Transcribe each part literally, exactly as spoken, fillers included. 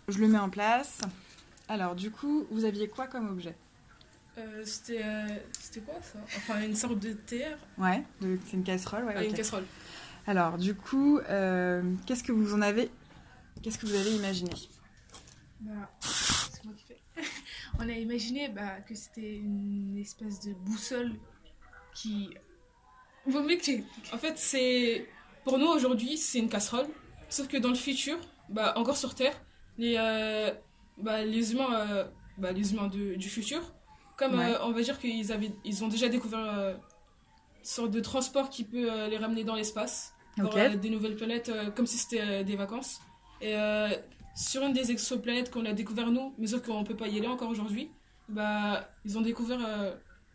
je le mets en place. Alors, du coup, vous aviez quoi comme objet? Euh, c'était, euh, c'était quoi ça? Enfin, une sorte de terre. Ouais, de- c'est une casserole, ouais. Ah, ok. une casserole. Alors, du coup, euh, qu'est-ce que vous en avez Qu'est-ce que vous avez imaginé? Bah, c'est moi qui fais. On a imaginé bah, que c'était une espèce de boussole qui. Vaut mieux que tu- En fait, c'est. Pour nous aujourd'hui, c'est une casserole. Sauf que dans le futur, bah, encore sur Terre, les, euh, bah, les humains, euh, bah, les humains de- du futur, comme Ouais. euh, on va dire qu'ils avaient, ils ont déjà découvert euh, une sorte de transport qui peut euh, les ramener dans l'espace, voir Ok. euh, des nouvelles planètes, euh, comme si c'était euh, des vacances. Et euh, sur une des exoplanètes qu'on a découvert nous, mais sauf qu'on peut pas y aller encore aujourd'hui, bah, ils ont découvert euh,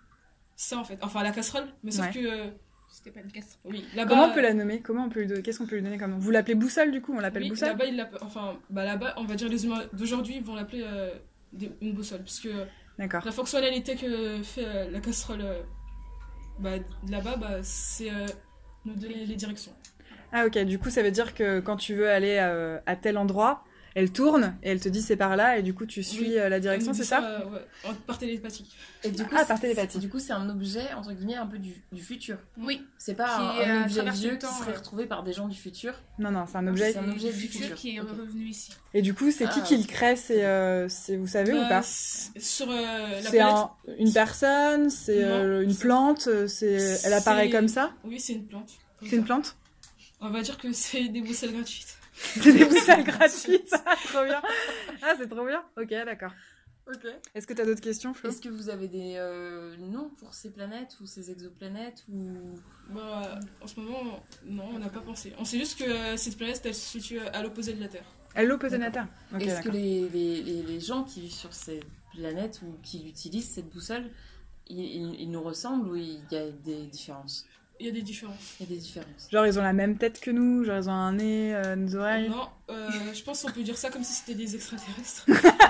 ça en fait. Enfin, la casserole, mais sauf Ouais. que. euh, C'était pas une casserole. Oui, là-bas. Comment on peut la nommer? Comment on peut lui donner... Qu'est-ce qu'on peut lui donner comme nom? Vous l'appelez boussole, du coup? On l'appelle Oui, boussole? là-bas, ils l'appellent- enfin, bah, là-bas, on va dire les humains d'aujourd'hui vont l'appeler euh, des- une boussole. Parce que D'accord. la fonctionnalité que fait euh, la casserole euh, bah, là-bas, bah, c'est euh, nous donner les directions. Ah, ok. Du coup, ça veut dire que quand tu veux aller euh, à tel endroit, elle tourne et elle te dit c'est par là, et du coup, tu suis Oui. euh, la On direction, nous dit c'est ça? euh, ouais, en- par télépathie. Et du coup, Ah, c'est- par télépathie. Du coup, c'est un objet, entre guillemets, un peu du, du futur. Oui, C'est pas Qui, un, euh, un objet traverse vieux le qui temps, serait euh. retrouvé par des gens du futur. Non, non, c'est un objet. c'est un objet du du futur futur. qui est Ok. revenu ici. Et du coup, c'est qui Ah, qui le ok. crée? C'est, euh, c'est- vous savez ou Bah, pas? c'est- sur euh, la C'est planète. un- une personne, c'est Non, euh, une c'est- plante, c'est, elle apparaît c'est- comme ça? Oui, c'est une plante. Comme C'est une ça. plante? On va dire que c'est des boussoles gratuites. C'est des boussoles gratuites, ah, trop bien. Ah, c'est trop bien. Ok, d'accord. Ok. Est-ce que t'as d'autres questions, Flo? Est-ce que vous avez des euh, noms pour ces planètes ou ces exoplanètes ou... Bah, en ce moment, non, on n'a pas pensé. On sait juste que euh, cette planète, elle se situe à l'opposé de la Terre. Hello, Potonata. Ok, Est-ce que d'accord. les, les, les, les gens qui vivent sur ces planètes ou qui utilisent cette boussole, ils, ils, ils nous ressemblent ou il y a des différences? Il y a des différences. Il y a des différences. Genre, ils ont la même tête que nous, genre, ils ont un nez, euh, des oreilles. Non, euh, je pense qu'on peut dire ça comme si c'était des extraterrestres.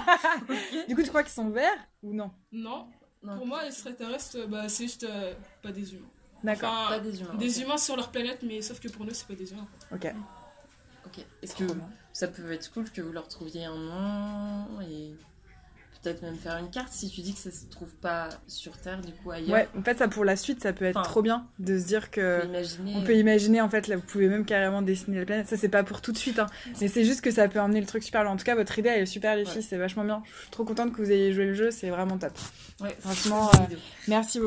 Du coup, tu crois qu'ils sont verts ou non? Non, Non, pour moi, les extraterrestres, bah, c'est juste euh, pas des humains. D'accord. Enfin, pas des humains. des ok. humains sur leur planète, mais sauf que pour nous, c'est pas des humains. Ok. Ok. Est-ce que Trop bien. ça peut être cool que vous leur trouviez un nom et peut-être même faire une carte si tu dis que ça se trouve pas sur Terre, du coup ailleurs? Ouais, en fait, ça pour la suite, ça peut être Enfin, trop bien de se dire On que. peut imaginer. On peut imaginer, en fait, là, vous pouvez même carrément dessiner la planète. Ça, c'est pas pour tout de suite, hein. Mais c'est juste que ça peut emmener le truc super loin. En tout cas, votre idée, elle est super, les filles, Ouais. c'est vachement bien. Je suis trop contente que vous ayez joué le jeu, c'est vraiment top. Ouais, Franchement, c'est une euh, vidéo. Merci beaucoup.